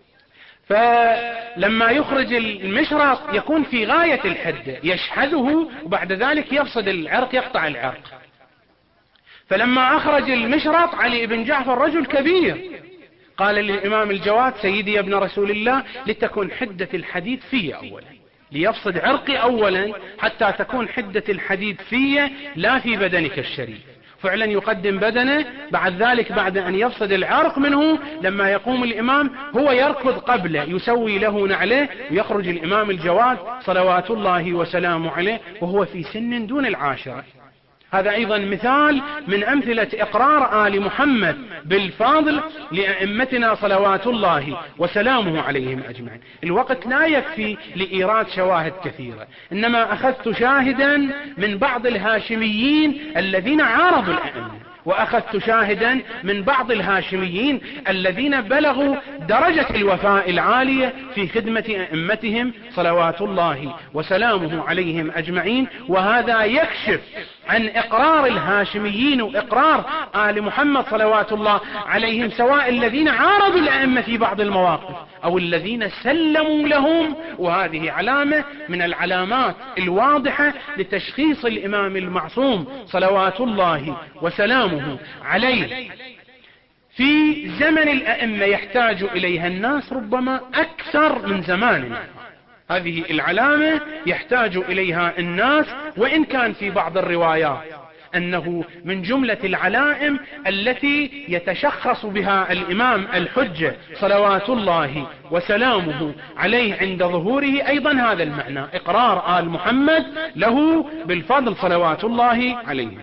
فلما يخرج المشرط يكون في غاية الحدة، يشحذه وبعد ذلك يفصد العرق، يقطع العرق. فلما أخرج المشرط علي بن جعفر رجل كبير، قال للإمام الجواد: سيدي يا ابن رسول الله، لتكن حدة الحديد في أولا، ليفصد عرقي أولا حتى تكون حدة الحديد في لا في بدنك الشريف. فعلا يقدم بدنه، بعد ذلك بعد أن يفصد العرق منه لما يقوم الإمام هو يركض قبله، يسوي له نعله، ويخرج الإمام الجواد صلوات الله وسلامه عليه وهو في سن دون العاشرة. هذا أيضا مثال من أمثلة إقرار آل محمد بالفاضل لأئمتنا صلوات الله وسلامه عليهم أجمعين. الوقت لا يكفي لإيراد شواهد كثيرة، إنما أخذت شاهدا من بعض الهاشميين الذين عارضوا الأئمة، وأخذت شاهدا من بعض الهاشميين الذين بلغوا درجة الوفاء العالية في خدمة أئمتهم صلوات الله وسلامه عليهم أجمعين. وهذا يكشف عن إقرار الهاشميين وإقرار آل محمد صلوات الله عليهم، سواء الذين عارضوا الأئمة في بعض المواقف أو الذين سلموا لهم. وهذه علامة من العلامات الواضحة لتشخيص الإمام المعصوم صلوات الله وسلامه عليه. في زمن الأئمة يحتاج إليها الناس ربما أكثر من زماننا، هذه العلامة يحتاج إليها الناس، وإن كان في بعض الروايات أنه من جملة العلائم التي يتشخص بها الإمام الحجة صلوات الله وسلامه عليه عند ظهوره أيضا هذا المعنى، إقرار آل محمد له بالفضل صلوات الله عليه.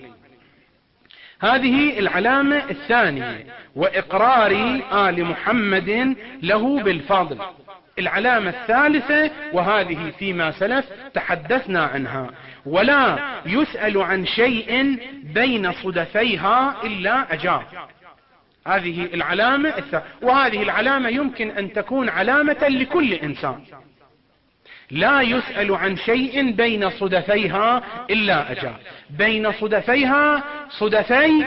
هذه العلامة الثانية، وإقرار آل محمد له بالفضل. العلامة الثالثة، وهذه فيما سلف تحدثنا عنها: ولا يسأل عن شيء بين صدفيها إلا أجاب. هذه العلامة وهذه العلامة يمكن أن تكون علامة لكل إنسان. لا يسأل عن شيء بين صدفيها إلا أجاب. بين صدفيها، صدفي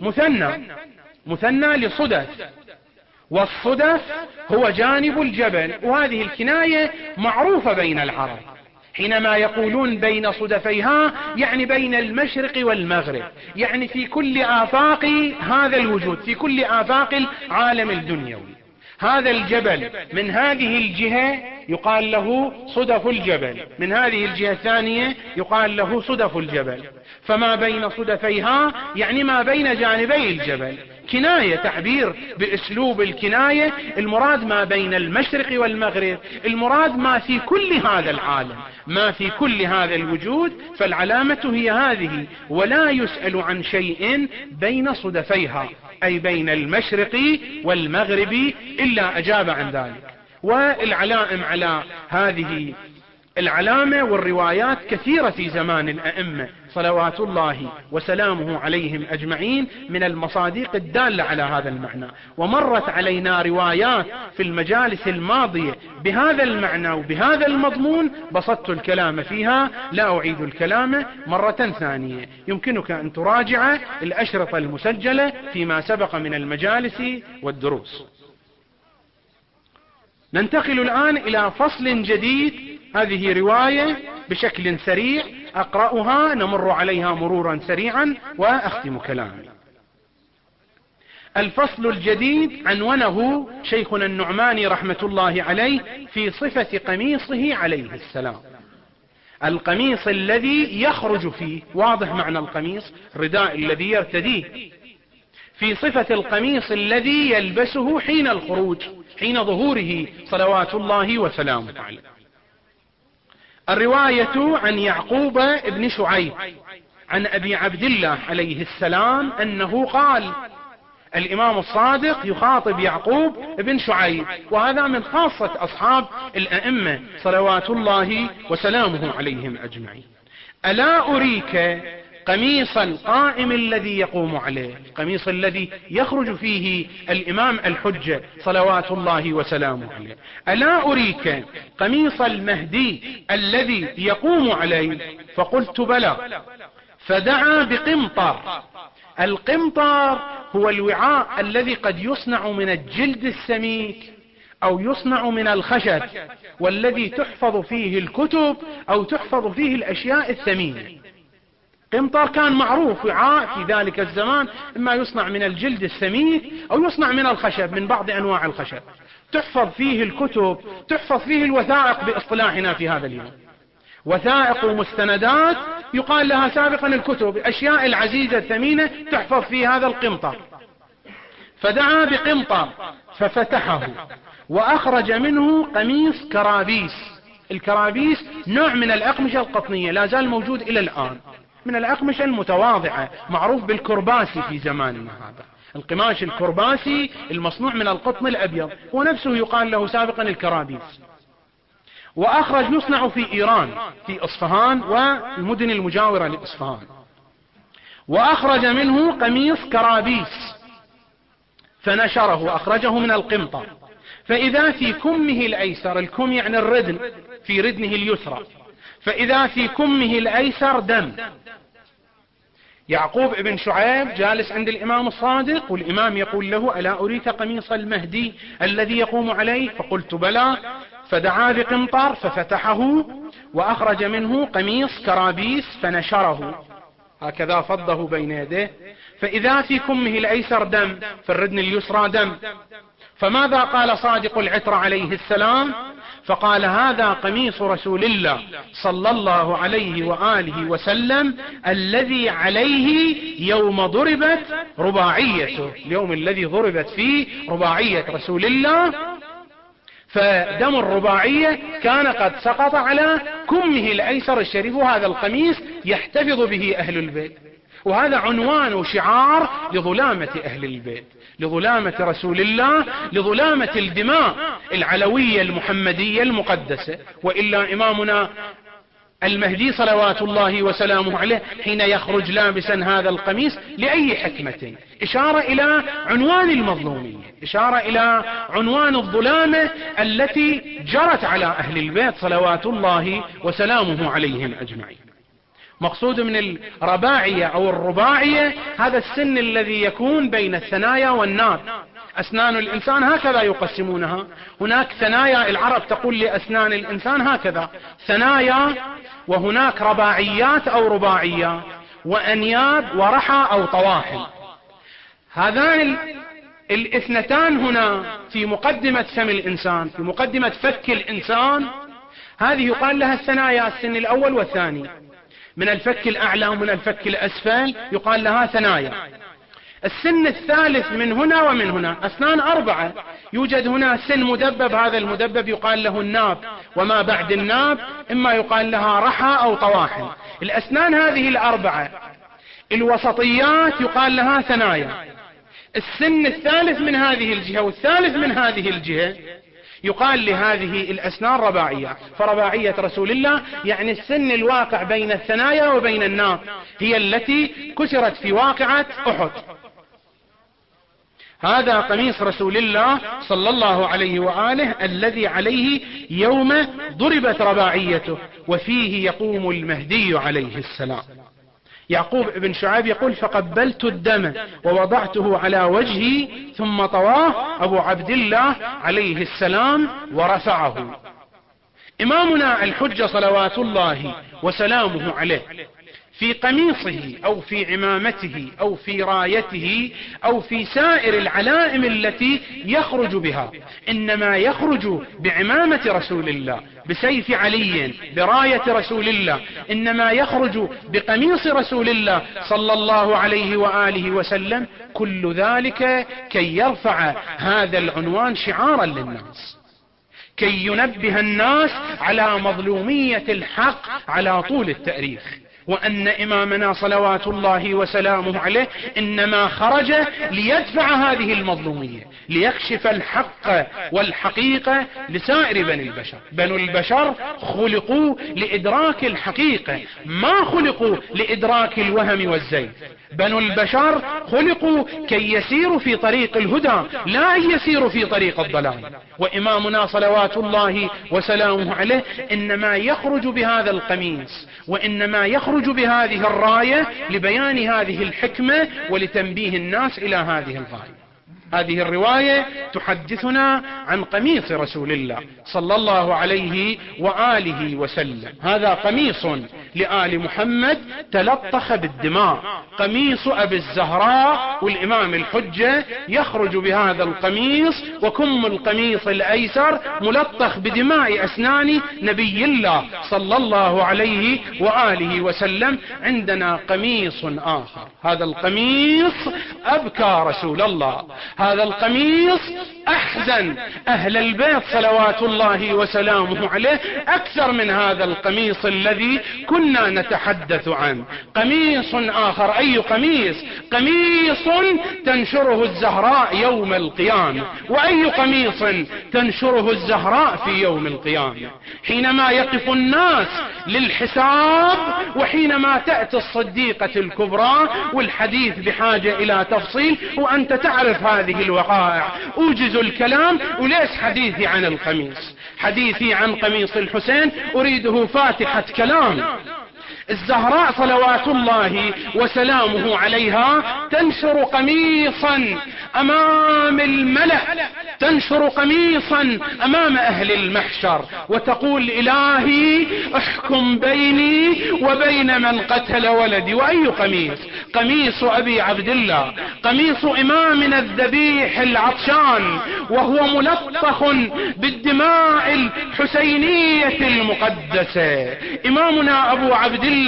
مثنى لصدف، والصدف هو جانب الجبل، وهذه الكناية معروفة بين العرب، حينما يقولون بين صدفيها يعني بين المشرق والمغرب، يعني في كل آفاق هذا الوجود، في كل آفاق العالم الدنيوي. هذا الجبل من هذه الجهة يقال له صدف الجبل، من هذه الجهة الثانية يقال له صدف الجبل، فما بين صدفيها يعني ما بين جانبي الجبل. كناية، تعبير بأسلوب الكناية. المراد ما بين المشرق والمغرب، المراد ما في كل هذا العالم، ما في كل هذا الوجود، فالعلامة هي هذه. ولا يسأل عن شيء بين صدفيها، أي بين المشرق والمغرب، إلا أجاب عن ذلك. والعلائم على هذه العلامة والروايات كثيرة في زمان الأئمة صلوات الله وسلامه عليهم أجمعين من المصادق الدالة على هذا المعنى. ومرت علينا روايات في المجالس الماضية بهذا المعنى وبهذا المضمون، بسطت الكلام فيها، لا أعيد الكلام مرة ثانية. يمكنك أن تراجع الأشرطة المسجلة فيما سبق من المجالس والدروس. ننتقل الآن إلى فصل جديد. هذه رواية بشكل سريع أقرأها، نمر عليها مرورا سريعا وأختم كلامي. الفصل الجديد عنونه شيخنا النعماني رحمة الله عليه في صفة قميصه عليه السلام. القميص الذي يخرج فيه، واضح معنى القميص، الرداء الذي يرتديه، في صفة القميص الذي يلبسه حين الخروج، حين ظهوره صلوات الله وسلامه عليه. الرواية عن يعقوب بن شعيب عن أبي عبد الله عليه السلام أنه قال، الإمام الصادق يخاطب يعقوب بن شعيب، وهذا من خاصة أصحاب الأئمة صلوات الله وسلامه عليهم أجمعين: ألا أريك قميص القائم الذي يقوم عليه، القميص الذي يخرج فيه الإمام الحجة صلوات الله وسلامه عليه. ألا أريك قميص المهدي الذي يقوم عليه؟ فقلت بلى. فدعا بقمطر. القمطر هو الوعاء الذي قد يصنع من الجلد السميك أو يصنع من الخشب، والذي تحفظ فيه الكتب أو تحفظ فيه الأشياء الثمينة. قمطر كان معروف وعاء في ذلك الزمان، إما يصنع من الجلد السميك أو يصنع من الخشب، من بعض أنواع الخشب، تحفظ فيه الكتب، تحفظ فيه الوثائق باصطلاحنا في هذا اليوم. وثائق ومستندات يقال لها سابقا الكتب، الأشياء العزيزة الثمينة تحفظ في هذا القمطر. فدعا بقمطر ففتحه وأخرج منه قميص كرابيس. الكرابيس نوع من الأقمشة القطنية، لا زال موجود إلى الآن، من الأقمشة المتواضعة، معروف بالكرباسي في زماننا هذا. القماش الكرباسي المصنوع من القطن الأبيض ونفسه يقال له سابقا الكرابيس. وأخرج يصنع في إيران، في إصفهان والمدن المجاورة لإصفهان. وأخرج منه قميص كرابيس فنشره، أخرجه من القمطر، فإذا في كمه الأيسر، الكم يعني الردن، في ردنه اليسرى، فإذا في كمه الأيسر دم. يعقوب بن شعيب جالس عند الإمام الصادق، والإمام يقول له: ألا أريك قميص المهدي الذي يقوم عليه؟ فقلت بلى. فدعا بقمطر ففتحه وأخرج منه قميص كرابيس فنشره، هكذا فضه بين يديه، فإذا في كمه الأيسر دم، في الردن اليسرى دم. فماذا قال صادق العطر عليه السلام؟ فقال: هذا قميص رسول الله صلى الله عليه وآله وسلم الذي عليه يوم ضربت رباعيته، اليوم الذي ضربت فيه رباعية رسول الله، فدم الرباعية كان قد سقط على كمه الأيسر الشريف. هذا القميص يحتفظ به أهل البيت، وهذا عنوان وشعار لظلامة أهل البيت، لظلامة رسول الله، لظلامة الدماء العلوية المحمدية المقدسة. وإلا إمامنا المهدي صلوات الله وسلامه عليه حين يخرج لابسا هذا القميص لأي حكمة؟ إشارة إلى عنوان المظلومية، إشارة إلى عنوان الظلامة التي جرت على أهل البيت صلوات الله وسلامه عليهم أجمعين. مقصود من الرباعية أو الرباعية هذا السن الذي يكون بين الثنايا والناب. أسنان الإنسان هكذا يقسمونها، هناك ثنايا، العرب تقول لأسنان الإنسان هكذا ثنايا، وهناك رباعيات أو رباعيات، وأنياب ورحى أو طواحل. هذان الاثنتان هنا في مقدمة فم الإنسان، في مقدمة فك الإنسان، هذه يقال لها الثنايا، السن الأول والثاني. من الفك الأعلى ومن الفك الأسفل يقال لها ثنايا. السن الثالث من هنا ومن هنا، أسنان 4. يوجد هنا سن مدبب، هذا المدبب يقال له الناب، وما بعد الناب إما يقال لها رحى أو طواحن. الأسنان هذه 4 الوسطيات يقال لها ثنايا. السن الثالث من هذه الجهة والثالث من هذه الجهة يقال لهذه الأسنان رباعية. فرباعية رسول الله يعني السن الواقع بين الثنايا وبين الناب، هي التي كسرت في واقعة أحد. هذا قميص رسول الله صلى الله عليه وآله الذي عليه يوم ضربت رباعيته، وفيه يقوم المهدي عليه السلام. يعقوب بن شعيب يقول: فقبلت الدم ووضعته على وجهي ثم طواه أبو عبد الله عليه السلام ورفعه. إمامنا الحجة صلوات الله وسلامه عليه في قميصه أو في عمامته أو في رايته أو في سائر العلائم التي يخرج بها، إنما يخرج بعمامة رسول الله، بسيف علي، براية رسول الله، إنما يخرج بقميص رسول الله صلى الله عليه وآله وسلم. كل ذلك كي يرفع هذا العنوان شعارا للناس، كي ينبه الناس على مظلومية الحق على طول التاريخ، وأن إمامنا صلوات الله وسلامه عليه إنما خرج ليدفع هذه المظلومية، ليكشف الحق والحقيقة لسائر بني البشر. بنو البشر خلقوا لإدراك الحقيقة، ما خلقوا لإدراك الوهم والزيف. بنو البشر خلقوا كي يسيروا في طريق الهدى، لا أن يسيروا في طريق الضلال. وإمامنا صلوات الله وسلامه عليه إنما يخرج بهذا القميص، وإنما يخرج بهذه الراية لبيان هذه الحكمة ولتنبيه الناس إلى هذه الغاية. هذه الرواية تحدثنا عن قميص رسول الله صلى الله عليه وآله وسلم. هذا قميص لآل محمد تلطخ بالدماء، قميص أبي الزهراء والإمام الحجة يخرج بهذا القميص، وكم القميص الأيسر ملطخ بدماء أسنان نبي الله صلى الله عليه وآله وسلم. عندنا قميص آخر، هذا القميص أبكى رسول الله، هذا القميص أحزن أهل البيت صلوات الله وسلامه عليه أكثر من هذا القميص الذي كنا نتحدث عنه. قميص آخر، أي قميص؟ قميص تنشره الزهراء يوم القيامة. وأي قميص تنشره الزهراء في يوم القيامة؟ حينما يقف الناس للحساب، وحينما تأتي الصديقة الكبرى، والحديث بحاجة إلى تفصيل، وأنت تعرف هذه الوقائع. أوجز الكلام، وليس حديثي عن القميص، حديثي عن قميص الحسين أريده فاتحة كلام. الزهراء صلوات الله وسلامه عليها تنشر قميصا أمام الملأ، تنشر قميصا أمام أهل المحشر، وتقول: إلهي احكم بيني وبين من قتل ولدي. وأي قميص؟ قميص أبي عبد الله، قميص إمامنا الذبيح العطشان، وهو ملطخ بالدماء الحسينية المقدسة. إمامنا أبو عبد الله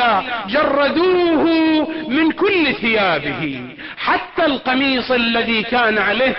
جردوه من كل ثيابه، حتى القميص الذي كان عليه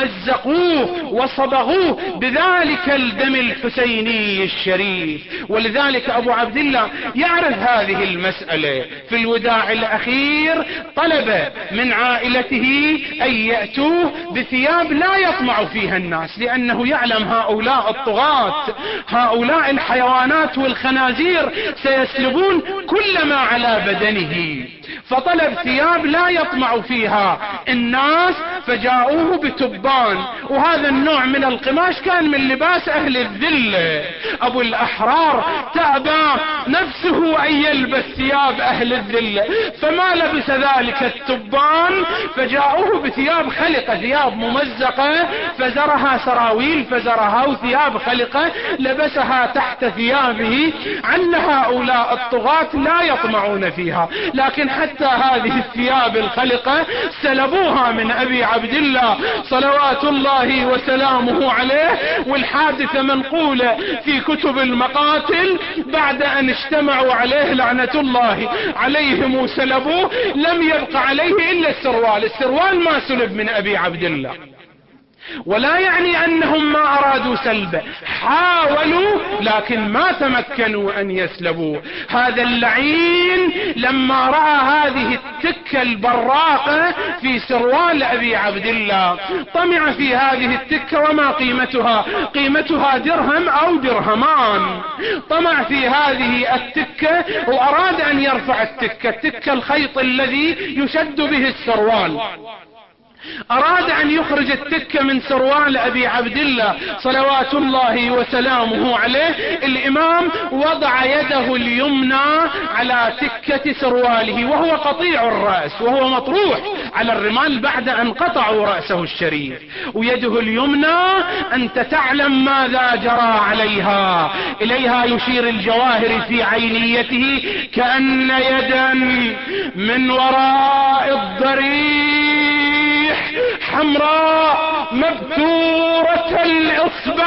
مزقوه وصبغوه بذلك الدم الحسيني الشريف. ولذلك أبو عبد الله يعرف هذه المسألة. في الوداع الأخير طلب من عائلته أن يأتوه بثياب لا يطمع فيها الناس، لأنه يعلم هؤلاء الطغاة، هؤلاء الحيوانات والخنازير سيسلبون كل ما على بدنه، فطلب ثياب لا يطمع فيها الناس، فجاءوه بتبان. وهذا النوع من القماش كان من لباس أهل الذلة. أبو الأحرار تأبى نفسه أن يلبس ثياب أهل الذلة، فما لبس ذلك التبان، فجاءوه بثياب خلقة، ثياب ممزقة، فزرها سراويل، فزرها ثياب خلقة لبسها تحت ثيابه. عن هؤلاء الطغاة لا يطمعون فيها، لكن حتى هذه الثياب الخلقة سلبوها من أبي عبد الله صلوات الله وسلامه عليه. والحادثة منقولة في كتب المقاتل بعد أن اجتمعوا عليه لعنة الله عليهم وسلبوه، لم يبق عليه إلا السروال ما سلب من أبي عبد الله. ولا يعني أنهم ما أرادوا سلبه، حاولوا لكن ما تمكنوا أن يسلبوه. هذا اللعين لما رأى هذه التكة البراقة في سروال أبي عبد الله طمع في هذه التكة. وما قيمتها؟ قيمتها درهم أو درهمان. طمع في هذه التكة وأراد أن يرفع التكة الخيط الذي يشد به السروال. أراد أن يخرج التكة من سروال أبي عبد الله صلوات الله وسلامه عليه. الإمام وضع يده اليمنى على تكة سرواله وهو قطيع الرأس وهو مطروح على الرمال بعد أن قطعوا رأسه الشريف، ويده اليمنى أنت تعلم ماذا جرى عليها. إليها يشير الجواهر في عينيته كأن يدا من وراء الضريح حمراء مبتورة الإصبع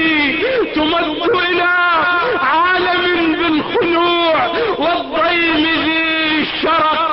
تمد إلى عالم بالخنوع والضيم ذي شرق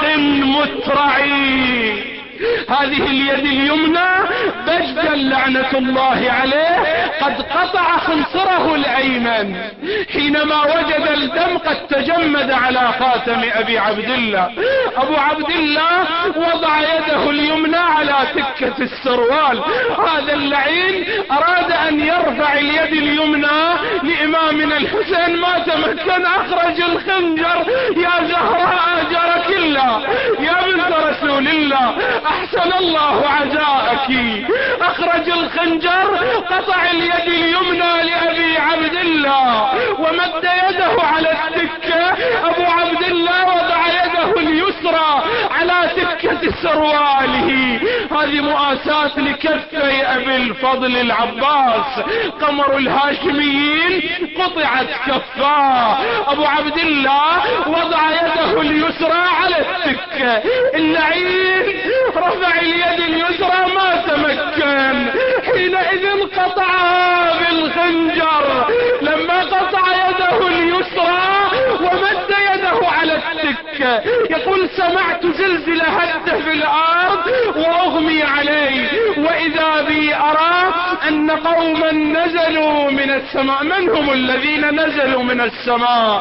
مترعي. هذه اليد اليمنى بجل لعنة الله عليه قد قطع خنصره الأيمن حينما وجد الدم قد تجمد على خاتم أبي عبد الله. أبو عبد الله وضع يده اليمنى على تكة السروال. هذا اللعين أراد أن يرفع اليد اليمنى لإمامنا الحسين ما تمكن. أخرج الخنجر. يا زهراء أجرك الله يا بنت رسول الله أحسن الله عزاءك. أخرج الخنجر قطع اليد اليمنى لأبي عبد الله ومد يده على التكة. أبو عبد الله وضع يده اليسرى على تكة سرواله. هذه مؤاساة لكفي أبي الفضل العباس قمر الهاشميين قطعت كفاه. أبو عبد الله وضع يده اليسرى على التكة. اللعين رفع اليد اليسرى ما تمكن. حينئذ قطعها بالخنجر. لما قطع يده اليسرى ومد يده على التكة يقول سمعت زلزل هد في الأرض وأغمي علي وإذا بي أرى أن قوما نزلوا من السماء. من هم الذين نزلوا من السماء؟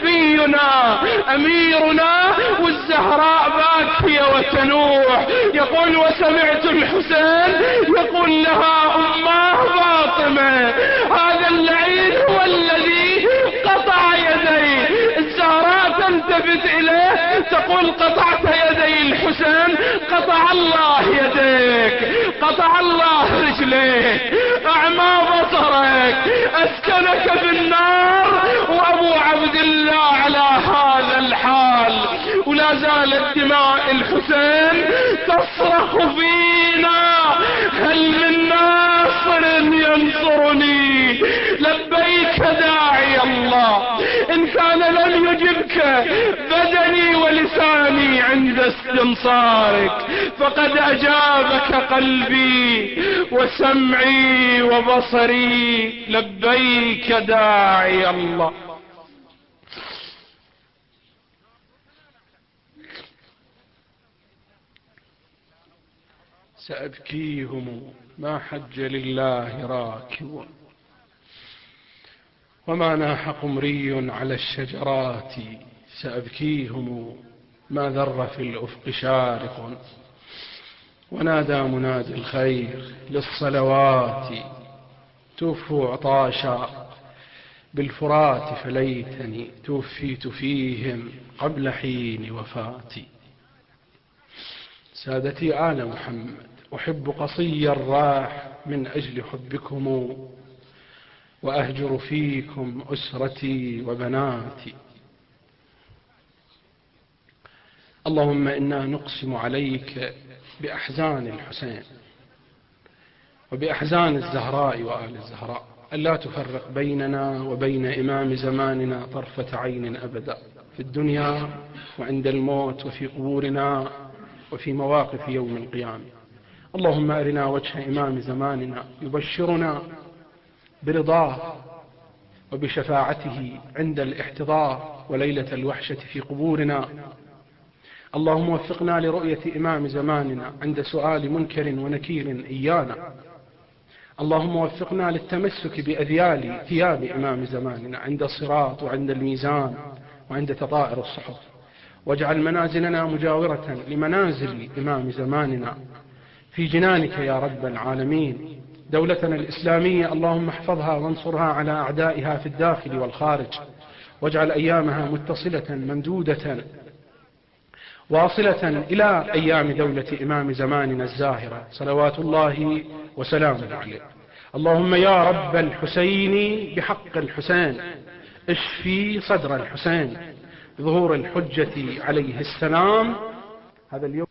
نبينا أميرنا والزهراء باكية وتنوح. يقول وسمعت الحسين يقول لها أماه فاطمة هذا اللعين هو الذي قطع يدي. الزهراء تلتفت إليه تقول قطعت يدي الحسين. قطع الله يديك، قطع الله رجليك، أعمى بصرك، أسكنك في النار. وأبو عبد الله على هذا الحال ولا زالت دماء الحسين تصرخ فينا هل من ناصر ينصرني؟ لبيك داعي الله إن كان لم يجبك بدني ولساني عند استنصارك فقد أجابك قلبي وسمعي وبصري. لبيك داعي الله. سأبكيهم ما حج لله راكب وما ناح قمري على الشجرات. سأبكيهم ما ذر في الأفق شارق ونادى منادي الخير للصلوات. توفوا عطاشا بالفرات فليتني توفيت فيهم قبل حين وفاتي. سادتي آل محمد أحب قصي الراح من أجل حبكم وأهجر فيكم أسرتي وبناتي. اللهم إنا نقسم عليك بأحزان الحسين وبأحزان الزهراء وآل الزهراء ألا تفرق بيننا وبين إمام زماننا طرفة عين أبدا في الدنيا وعند الموت وفي قبورنا وفي مواقف يوم القيامة. اللهم أرنا وجه إمام زماننا يبشرنا برضاه وبشفاعته عند الاحتضار وليلة الوحشة في قبورنا. اللهم وفقنا لرؤية إمام زماننا عند سؤال منكر ونكير إيانا. اللهم وفقنا للتمسك بأذيال ثياب إمام زماننا عند الصراط وعند الميزان وعند تطائر الصحف، واجعل منازلنا مجاورة لمنازل إمام زماننا في جنانك يا رب العالمين. دولتنا الإسلامية اللهم احفظها وانصرها على أعدائها في الداخل والخارج، واجعل أيامها متصلة ممدودة واصلة إلى أيام دولة إمام زماننا الزاهرة صلوات الله وسلامه عليه. اللهم يا رب الحسين بحق الحسين اشفي صدر الحسين ظهور الحجة عليه السلام. هذا اليوم